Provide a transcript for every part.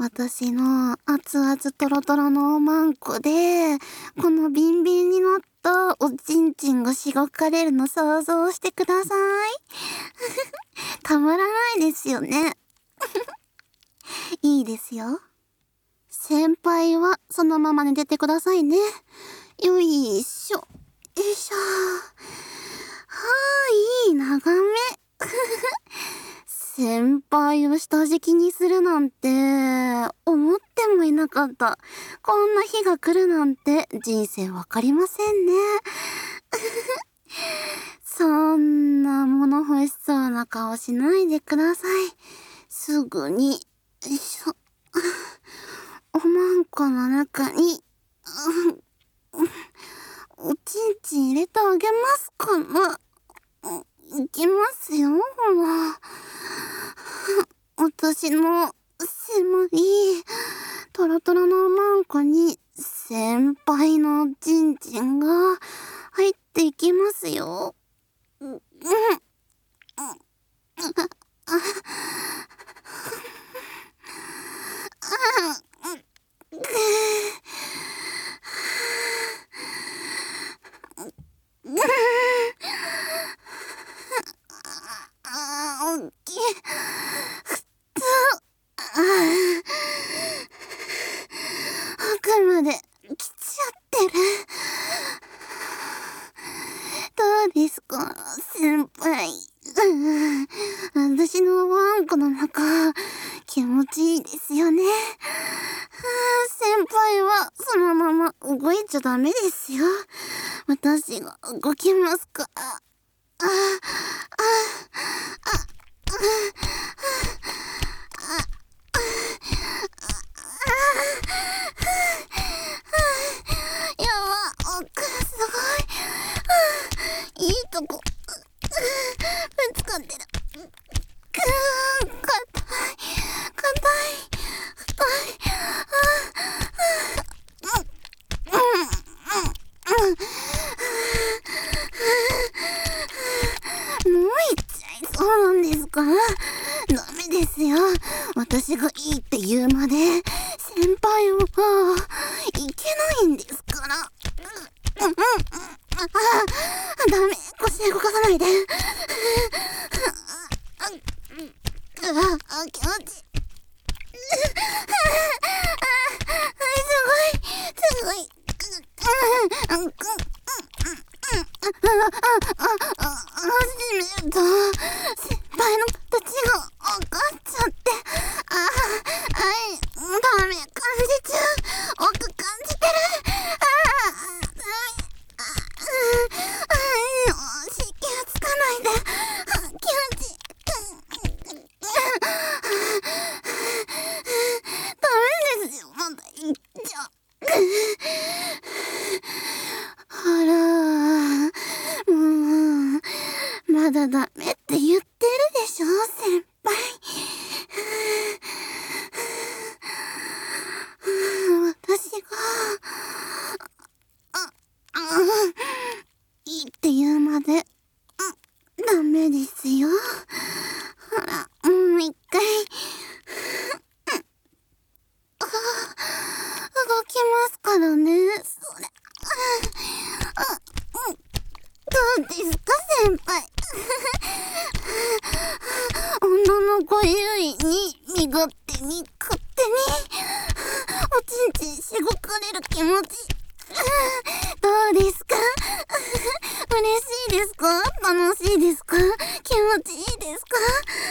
私の熱々トロトロのおまんこで、このビンビンになったおちんちんがしごかれるの想像してください。たまらないですよね。いいですよ。先輩はそのまま寝ててくださいね。よいしょ。よいしょ。いい眺め。先輩を下敷きにするなんて思ってもいなかった。こんな日が来るなんて人生わかりませんね。そんな物欲しそうな顔しないでください。すぐに、よいしょ。おまんこの中に、おちんちん入れてあげますかな。いきますよ、ほら。私の狭いトロトロのおまんこに先輩のおちんちんが入っていきますよ。おっきい。奥まで来ちゃってる。どうですか、先輩。私のワンコの中、気持ちいいですよね。先輩はそのまま動いちゃダメですよ。私が動きますから。やば、奥すごい。いいとこ、ぶつかってる。硬い、太い。もう行っちゃいそうなんですから。ダメですよ。私がいいって言うまで先輩は行けないんですから。ダメ、腰動かさないで。気持ちいい。すごい。初めて先輩の形が分かっちゃって。ダメ、感じちゃう。奥感じてる。気がつかないで。気持ちいい。ダメですよ、まだ行っちゃう。ほら、もう、まだダメって言ってるでしょ、先輩。私が、いいって言うまで、ダメですよ。ほら、もう一回。動きますからね、それ。どうですか、先輩。女の子優位に、身勝手に、勝手に、おちんちんしごかれる気持ち。どうですか。嬉しいですか。楽しいですか。気持ちいいですか。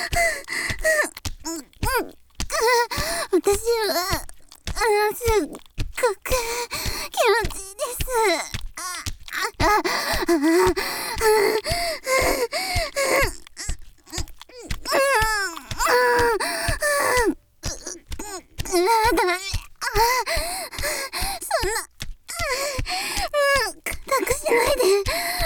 私は、すっごく気持ちいいです。ダメ。そんな、固くしないで。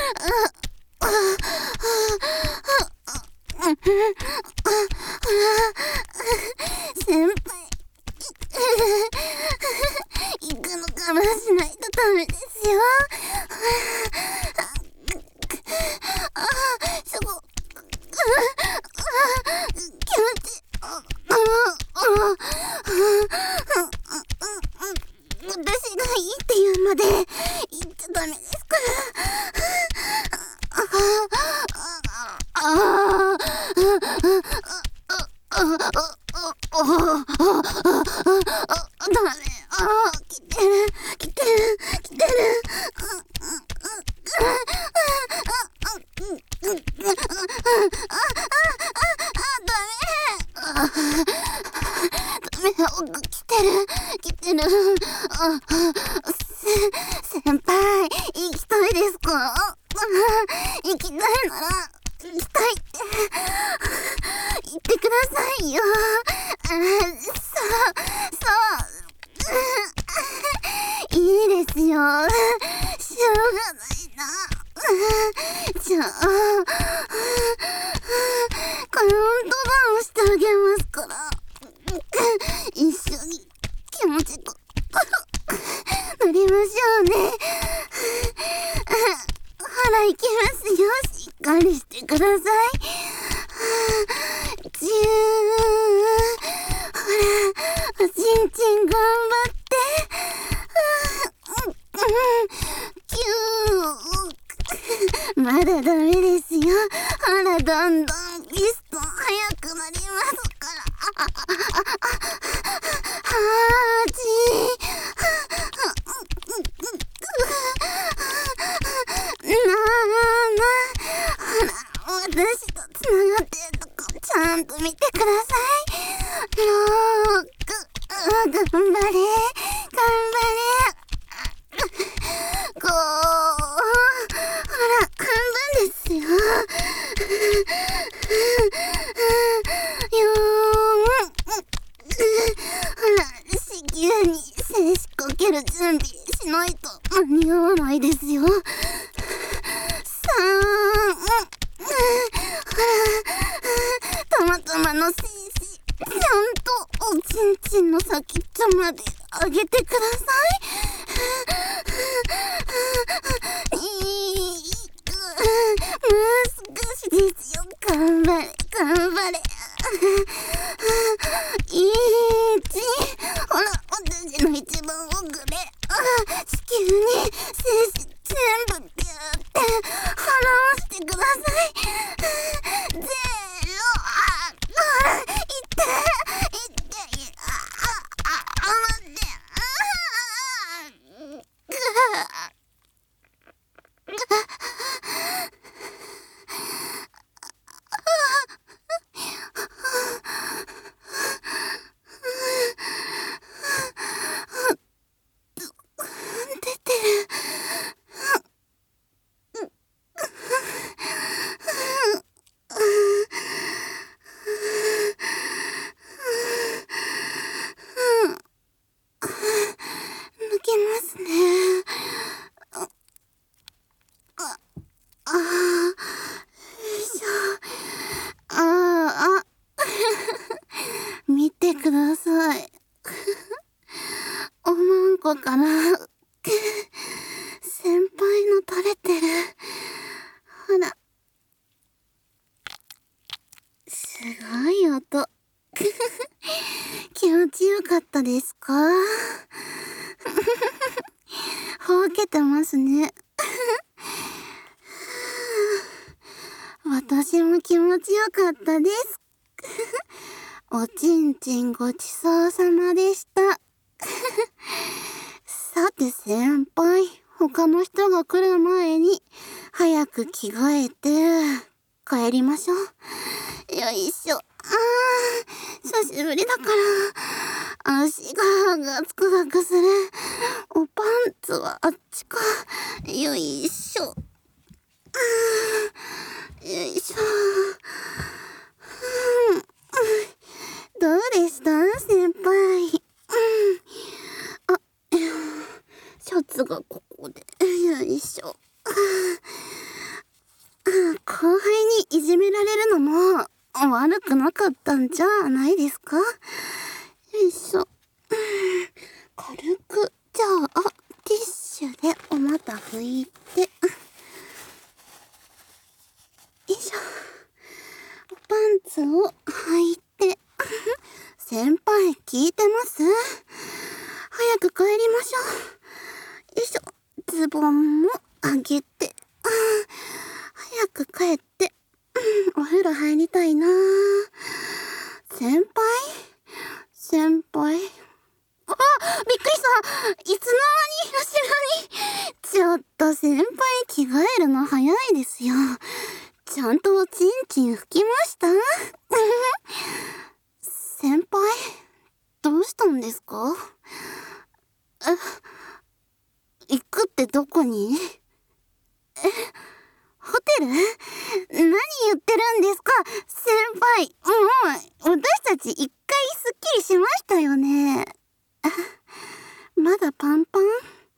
先輩、行くの我慢しないとダメですよ。すご、気持ちいい。 ダメ。来てる。来てる。先輩、行きたいですか？行きたいなら、行きたいって言ってくださいよ。いいですよ。しょうがないな。じゃあ、カウントダウンしてあげますから。一緒に気持ちよく乗りましょうね。ほら、行きますよ。しっかりしてください。10。ほら、おちんちん頑張って。9。まだダメですよ。ほら、どんどんピストン速くなりますから。私とつながってるとこちゃんと見てください。6。頑張れ。5。ほら、半分ですよ。4。ほら、至急に静止こける準備しないと間に合わないですよ。3。たまたまの精子、ちゃんとおちんちんの先っちょまで上げてください。もう少しですよ。頑張れ。1。ほら、私の一番奥で、地球に精子全部ピューって払わせてください。0。ほら、いって、待って。出てる。抜けますね。よいしょ。見てください。おまんこから先輩の垂れてる。ほら、すごい音。気持ちよかったですか？ほうけてますね。私も気持ちよかったです。おちんちんごちそうさまでした。さて先輩、他の人が来る前に早く着替えて帰りましょう。よいしょ。久しぶりだから足がガツガツする。おパンツはあっちか。よいしょ。よいしょ。どうでした先輩？シャツがここで。よいしょ。後輩にいじめられるのも悪くなかったんじゃないですか？よいしょ。軽く、じゃあ、ティッシュでお股拭いて。よいしょ。パンツを履いて。先輩、聞いてます？早く帰りましょう。よいしょ。ズボンも上げて。早く帰って、お風呂入りたいな。先輩、 先輩。あ、びっくりした。いつの間に後ろに。ちょっと先輩着替えるの早いですよ。ちゃんとチンチン拭きました先輩、どうしたんですか？行くってどこに？ホテル？何言ってるんですか先輩。もう、私たち一回スッキリしましたよね。まだパンパン？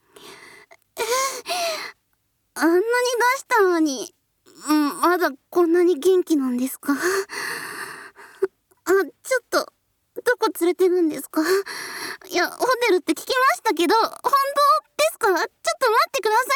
あんなに出したのに、まだこんなに元気なんですか？ちょっと、どこ連れてるんですか？いや、ホテルって聞きましたけど、本当ですか？ちょっと待ってくださ